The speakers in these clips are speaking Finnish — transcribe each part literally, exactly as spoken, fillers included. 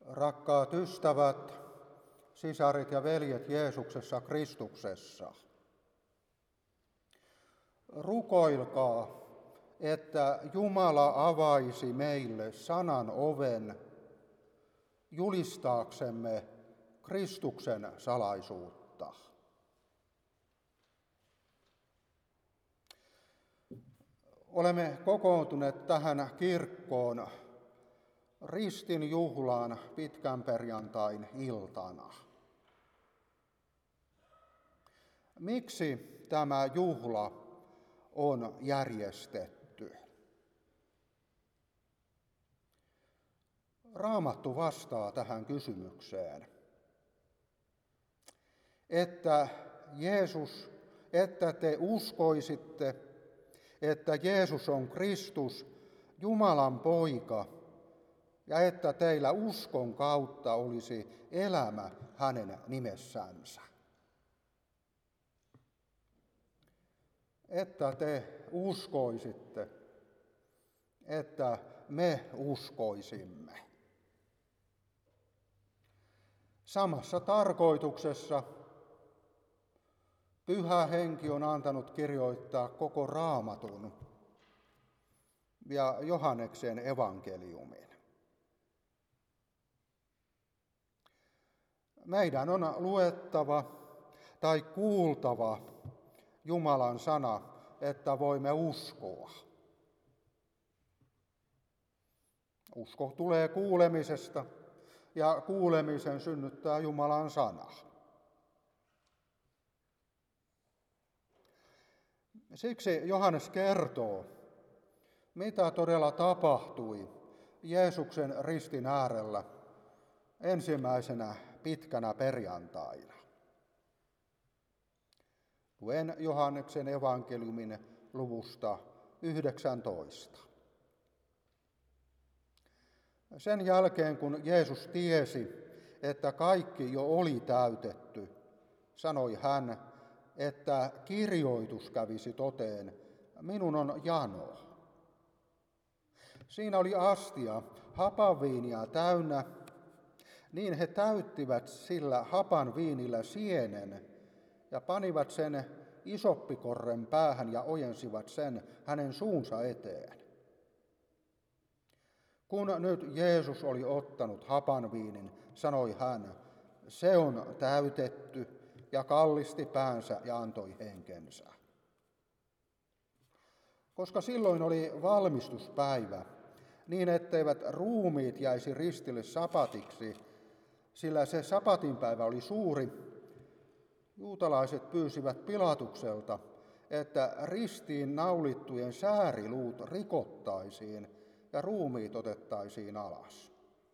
Rakkaat ystävät, sisarit ja veljet Jeesuksessa Kristuksessa, rukoilkaa, että Jumala avaisi meille sanan oven julistaaksemme Kristuksen salaisuutta. Olemme kokoontuneet tähän kirkkoon ristin juhlaan pitkän perjantain iltana. Miksi tämä juhla on järjestetty? Raamattu vastaa tähän kysymykseen, että Jeesus, että te uskoisitte, että Jeesus on Kristus, Jumalan poika, ja että teillä uskon kautta olisi elämä hänen nimessänsä. Että te uskoisitte, että me uskoisimme. Samassa tarkoituksessa Pyhä Henki on antanut kirjoittaa koko Raamatun ja Johanneksen evankeliumin. Meidän on luettava tai kuultava Jumalan sana, että voimme uskoa. Usko tulee kuulemisesta ja kuulemisen synnyttää Jumalan sana. Siksi Johannes kertoo, mitä todella tapahtui Jeesuksen ristin äärellä ensimmäisenä pitkänä perjantaina. Luen Johanneksen evankeliumin luvusta yhdeksäntoista. Sen jälkeen, kun Jeesus tiesi, että kaikki jo oli täytetty, sanoi hän, että kirjoitus kävisi toteen, minun on jano. Siinä oli astia hapanviiniä täynnä, niin he täyttivät sillä hapan viinillä sienen ja panivat sen isoppikorren päähän ja ojensivat sen hänen suunsa eteen. Kun nyt Jeesus oli ottanut hapanviinin, sanoi hän, se on täytetty, ja kallisti päänsä ja antoi henkensä. Koska silloin oli valmistuspäivä, niin etteivät ruumiit jäisi ristille sapatiksi, sillä se sapatinpäivä oli suuri, juutalaiset pyysivät Pilatukselta, että ristiin naulittujen sääriluut rikottaisiin ja ruumiit otettaisiin alas.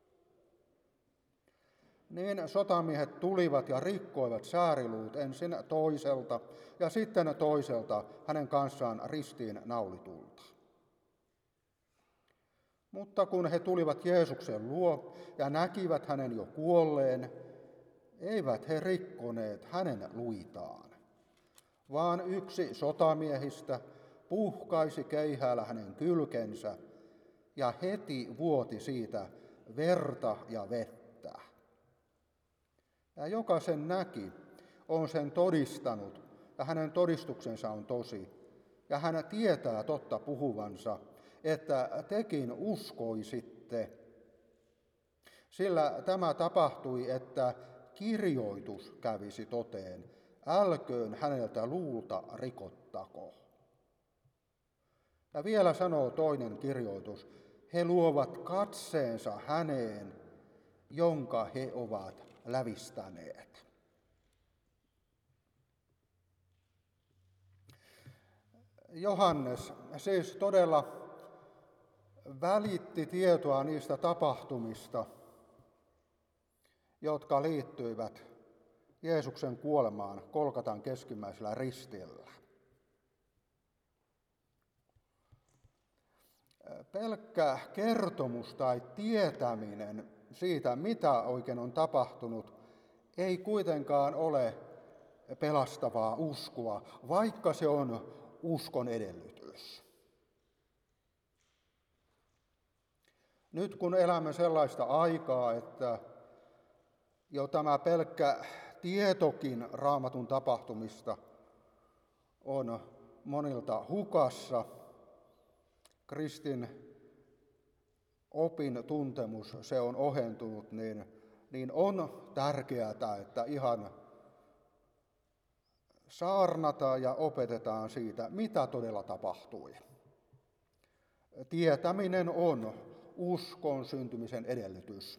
Niin sotamiehet tulivat ja rikkoivat sääriluut ensin toiselta ja sitten toiselta hänen kanssaan ristiin naulitulta. Mutta kun he tulivat Jeesuksen luo ja näkivät hänen jo kuolleen, eivät he rikkoneet hänen luitaan, vaan yksi sotamiehistä puhkaisi keihäällä hänen kylkensä ja heti vuoti siitä verta ja vettä. Ja joka sen näki, on sen todistanut, ja hänen todistuksensa on tosi. Ja hän tietää totta puhuvansa, että tekin uskoisitte. Sillä tämä tapahtui, että kirjoitus kävisi toteen, älköön häneltä luulta rikottako. Ja vielä sanoo toinen kirjoitus, he luovat katseensa häneen, jonka he ovat lävistäneet. Johannes siis todella välitti tietoa niistä tapahtumista, jotka liittyivät Jeesuksen kuolemaan Golgatan keskimmäisellä ristillä. Pelkkä kertomus tai tietäminen siitä, mitä oikein on tapahtunut, ei kuitenkaan ole pelastavaa uskoa, vaikka se on uskon edellytys. Nyt kun elämme sellaista aikaa, että jo tämä pelkkä tietokin Raamatun tapahtumista on monilta hukassa, kristin opin tuntemus, se on ohentunut, niin, niin on tärkeää, että ihan saarnataan ja opetetaan siitä, mitä todella tapahtui. Tietäminen on uskon syntymisen edellytys.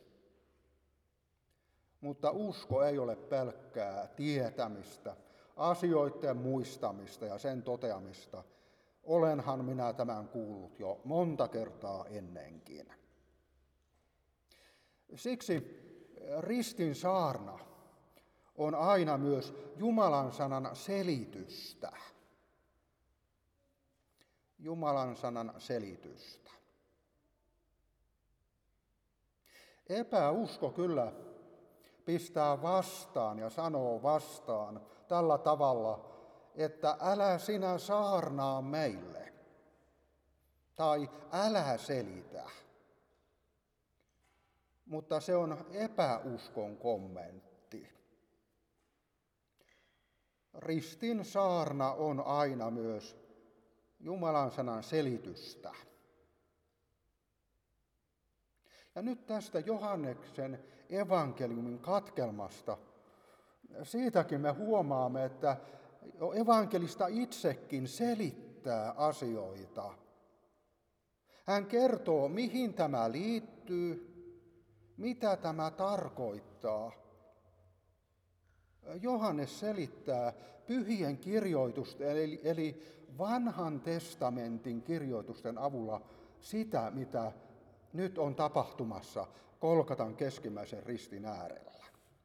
Mutta usko ei ole pelkkää tietämistä, asioiden muistamista ja sen toteamista. Olenhan minä tämän kuullut jo monta kertaa ennenkin. Siksi ristin saarna on aina myös Jumalan sanan selitystä. Jumalan sanan selitystä. Epäusko kyllä pistää vastaan ja sanoo vastaan tällä tavalla, että älä sinä saarnaa meille, tai älä selitä. Mutta se on epäuskon kommentti. Ristin saarna on aina myös Jumalan sanan selitystä. Ja nyt tästä Johanneksen evankeliumin katkelmasta, siitäkin me huomaamme, että evankelista itsekin selittää asioita. Hän kertoo, mihin tämä liittyy, mitä tämä tarkoittaa. Johannes selittää pyhien kirjoitusten, eli, eli vanhan testamentin kirjoitusten avulla sitä, mitä nyt on tapahtumassa Golgatan keskimmäisen ristin äärellä.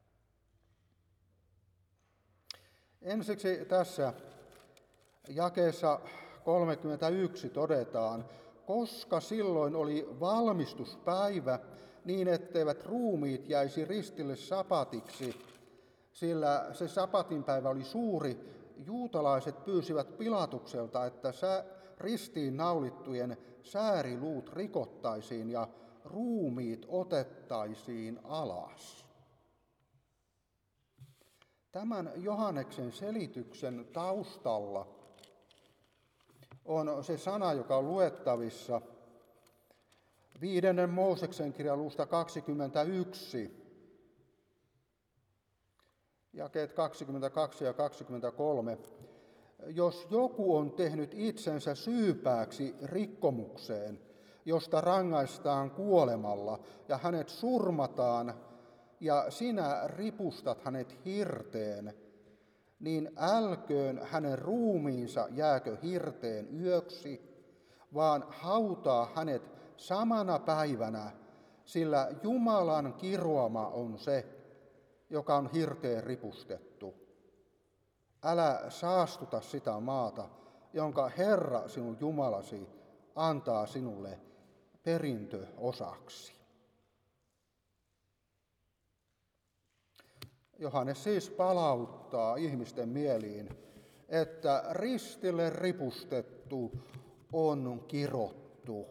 Ensiksi tässä jakeessa kolmekymmentäyksi todetaan, koska silloin oli valmistuspäivä niin, etteivät ruumiit jäisi ristille sapatiksi, sillä se sapatinpäivä oli suuri, juutalaiset pyysivät Pilatukselta, että ristiin naulittujen sääriluut rikottaisiin ja ruumiit otettaisiin alas. Tämän Johanneksen selityksen taustalla on se sana, joka on luettavissa viidennen Mooseksen kirjan luvusta kaksikymmentäyksi, jakeet kaksikymmentäkaksi ja kaksikymmentäkolme. Jos joku on tehnyt itsensä syypääksi rikkomukseen, josta rangaistaan kuolemalla ja hänet surmataan ja sinä ripustat hänet hirteen, niin älköön hänen ruumiinsa jääkö hirteen yöksi, vaan hautaa hänet samana päivänä, sillä Jumalan kiroama on se, joka on hirteen ripustettu. Älä saastuta sitä maata, jonka Herra sinun Jumalasi antaa sinulle perintöosaksi. Johannes siis palauttaa ihmisten mieliin, että ristille ripustettu on kirottu.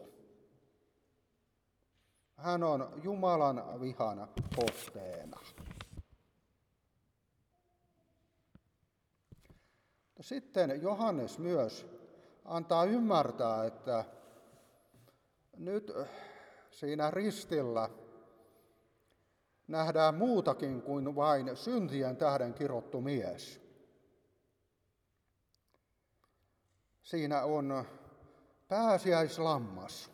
Hän on Jumalan vihan kohteena. Sitten Johannes myös antaa ymmärtää, että nyt siinä ristillä nähdään muutakin kuin vain syntien tähden kirottu mies. Siinä on pääsiäislammas,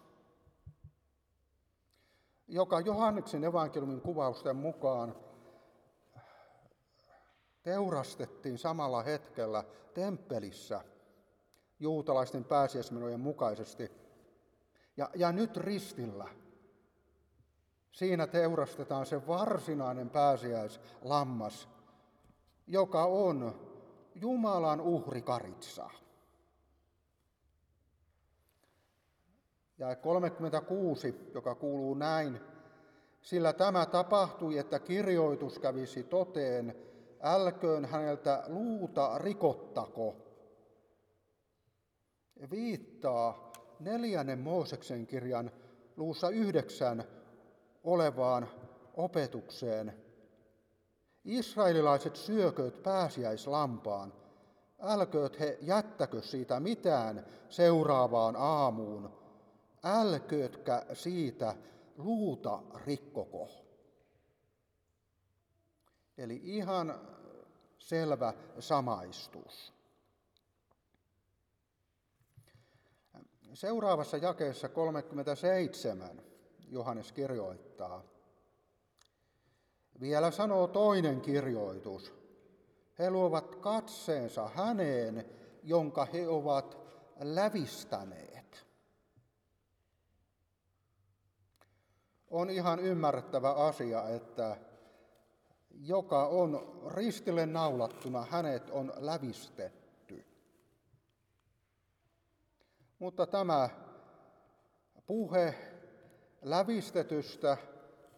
joka Johanneksen evankeliumin kuvausten mukaan teurastettiin samalla hetkellä temppelissä juutalaisten pääsiäismenojen mukaisesti. Ja, ja nyt ristillä, siinä teurastetaan se varsinainen pääsiäislammas, joka on Jumalan uhrikaritsa. Ja kolmekymmentäkuusi, joka kuuluu näin, sillä tämä tapahtui, että kirjoitus kävisi toteen, älköön häneltä luuta rikottako. Viittaa neljännen Mooseksen kirjan luvussa yhdeksän olevaan opetukseen. Israelilaiset syökööt pääsiäislampaan, älkööt he jättäkö siitä mitään seuraavaan aamuun, älköötkä siitä luuta rikkoko. Eli ihan selvä samaistus. Seuraavassa jakeessa kolmekymmentäseitsemän Johannes kirjoittaa: vielä sanoo toinen kirjoitus. He luovat katseensa häneen, jonka he ovat lävistäneet. On ihan ymmärrettävä asia, että joka on ristille naulattuna, hänet on lävistetty. Mutta tämä puhe lävistetystä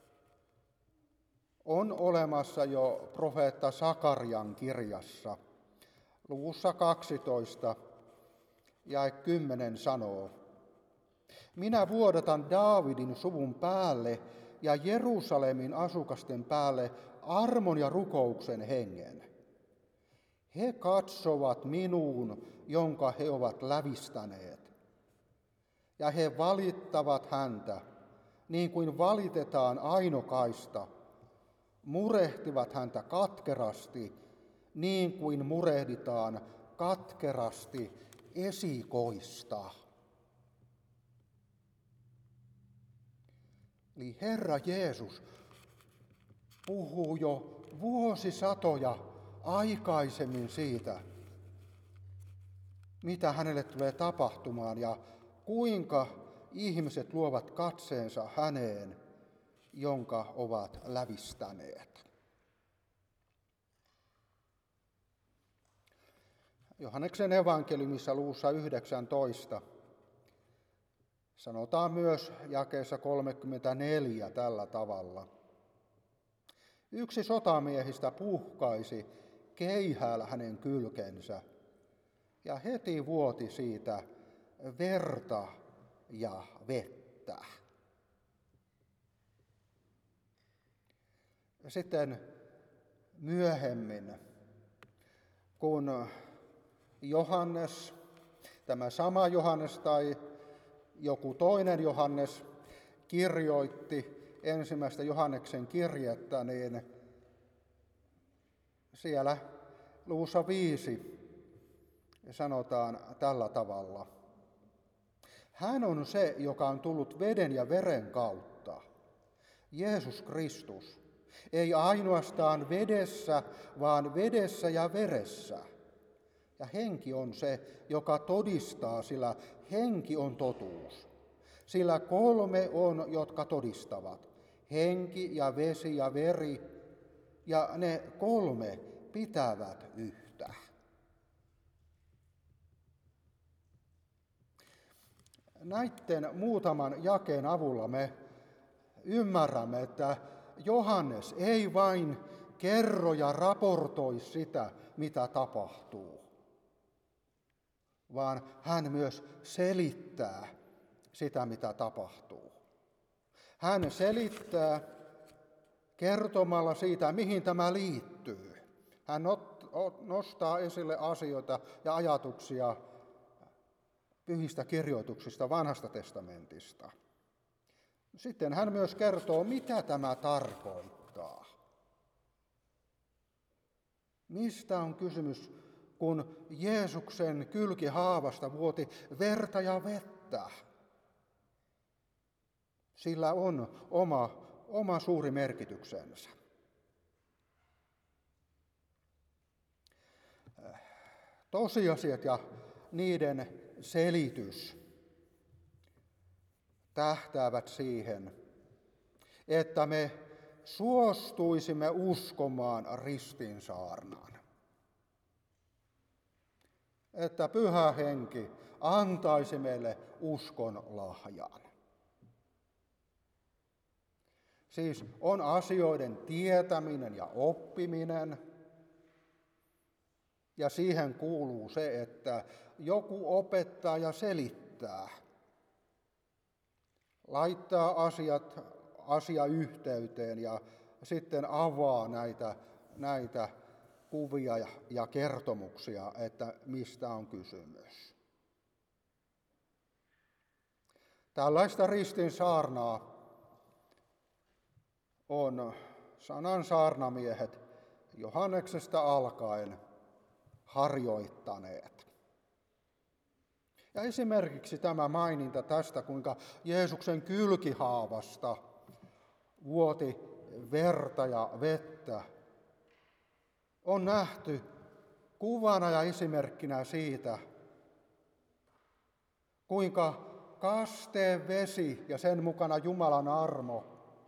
on olemassa jo profeetta Sakarian kirjassa. Luvussa kaksitoista jae kymmenen sanoo: minä vuodatan Daavidin suvun päälle ja Jerusalemin asukasten päälle armon ja rukouksen hengen. He katsovat minuun, jonka he ovat lävistäneet, ja he valittavat häntä, niin kuin valitetaan ainokaista, murehtivat häntä katkerasti, niin kuin murehditaan katkerasti esikoista. Eli Herra Jeesus puhuu jo vuosisatoja aikaisemmin siitä, mitä hänelle tulee tapahtumaan ja kuinka ihmiset luovat katseensa häneen, jonka ovat lävistäneet. Johanneksen evankeliumissa luvussa yhdeksäntoista sanotaan myös jakeessa kolmekymmentäneljä tällä tavalla: yksi sotamiehistä puhkaisi keihäällä hänen kylkensä, ja heti vuoti siitä verta ja vettä. Sitten myöhemmin, kun Johannes, tämä sama Johannes tai joku toinen Johannes kirjoitti ensimmäistä Johanneksen kirjettä, niin siellä luvussa viisi sanotaan tällä tavalla: hän on se, joka on tullut veden ja veren kautta, Jeesus Kristus, ei ainoastaan vedessä, vaan vedessä ja veressä. Ja henki on se, joka todistaa, sillä henki on totuus. Sillä kolme on, jotka todistavat: henki ja vesi ja veri, ja ne kolme pitävät yhtä. Näiden muutaman jakeen avulla me ymmärrämme, että Johannes ei vain kerro ja raportoi sitä, mitä tapahtuu, vaan hän myös selittää sitä, mitä tapahtuu. Hän selittää kertomalla siitä, mihin tämä liittyy. Hän nostaa esille asioita ja ajatuksia pyhistä kirjoituksista Vanhasta testamentista. Sitten hän myös kertoo, mitä tämä tarkoittaa. Mistä on kysymys, kun Jeesuksen kylkihaavasta vuoti verta ja vettä? Sillä on oma, oma suuri merkityksensä. Tosiasiat ja niiden selitys tähtäävät siihen, että me suostuisimme uskomaan ristinsaarnaan. Että Pyhä Henki antaisi meille uskon lahjan. Siis on asioiden tietäminen ja oppiminen, ja siihen kuuluu se, että joku opettaa ja selittää. laittaa asiat asiayhteyteen ja sitten avaa näitä, näitä kuvia ja, ja kertomuksia, että mistä on kysymys. Tällaista ristin saarnaa on sanan saarnamiehet Johanneksesta alkaen harjoittaneet. Ja esimerkiksi tämä maininta tästä, kuinka Jeesuksen kylkihaavasta vuoti verta ja vettä, on nähty kuvana ja esimerkkinä siitä, kuinka kasteen vesi ja sen mukana Jumalan armo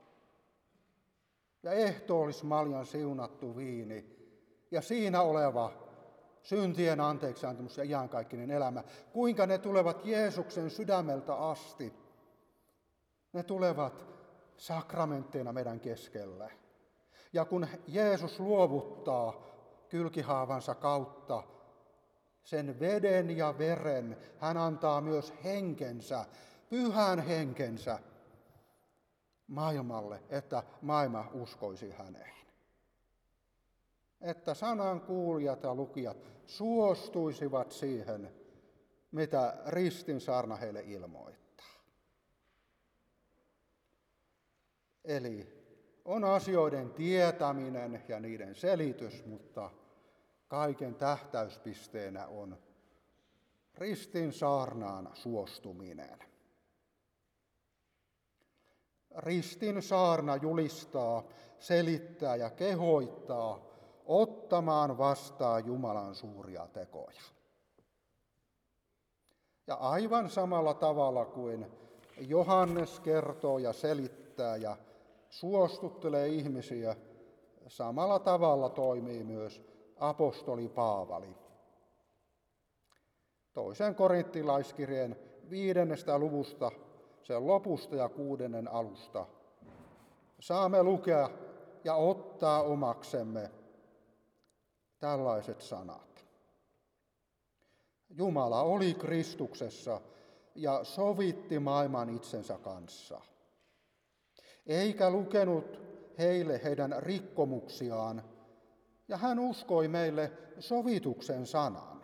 ja ehtoollismaljan siunattu viini ja siinä oleva syntien anteeksiantamus ja iankaikkinen elämä, kuinka ne tulevat Jeesuksen sydämeltä asti. Ne tulevat sakramentteina meidän keskelle. Ja kun Jeesus luovuttaa kylkihaavansa kautta sen veden ja veren, hän antaa myös henkensä, pyhän henkensä maailmalle, että maailma uskoisi häneen. Että sanan kuulijat ja lukijat suostuisivat siihen, mitä ristin saarna heille ilmoittaa. Eli on asioiden tietäminen ja niiden selitys, mutta kaiken tähtäyspisteenä on ristin saarnaan suostuminen. Ristin saarna julistaa, selittää ja kehoittaa ottamaan vastaan Jumalan suuria tekoja. Ja aivan samalla tavalla kuin Johannes kertoo ja selittää ja suostuttelee ihmisiä, samalla tavalla toimii myös apostoli Paavali. Toisen korinttilaiskirjeen viidennestä luvusta, sen lopusta ja kuudennen alusta, saamme lukea ja ottaa omaksemme tällaiset sanat. Jumala oli Kristuksessa ja sovitti maailman itsensä kanssa, eikä lukenut heille heidän rikkomuksiaan, ja hän uskoi meille sovituksen sanan.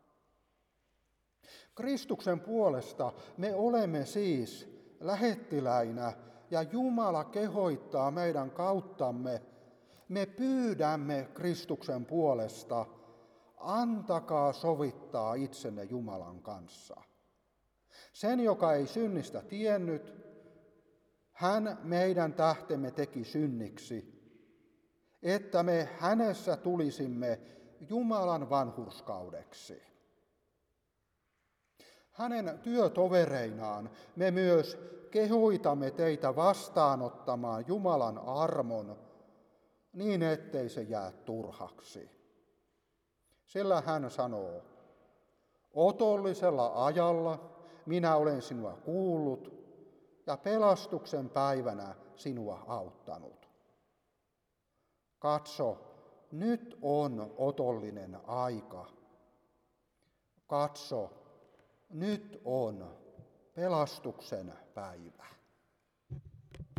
Kristuksen puolesta me olemme siis lähettiläinä, ja Jumala kehoittaa meidän kauttamme. Me pyydämme Kristuksen puolesta, antakaa sovittaa itsenne Jumalan kanssa. Sen, joka ei synnistä tiennyt, hän meidän tähtemme teki synniksi, että me hänessä tulisimme Jumalan vanhurskaudeksi. Hänen työtovereinaan me myös kehoitamme teitä vastaanottamaan Jumalan armon, niin ettei se jää turhaksi. Sillä hän sanoo, otollisella ajalla minä olen sinua kuullut ja pelastuksen päivänä sinua auttanut. Katso, nyt on otollinen aika. Katso, nyt on pelastuksen päivä.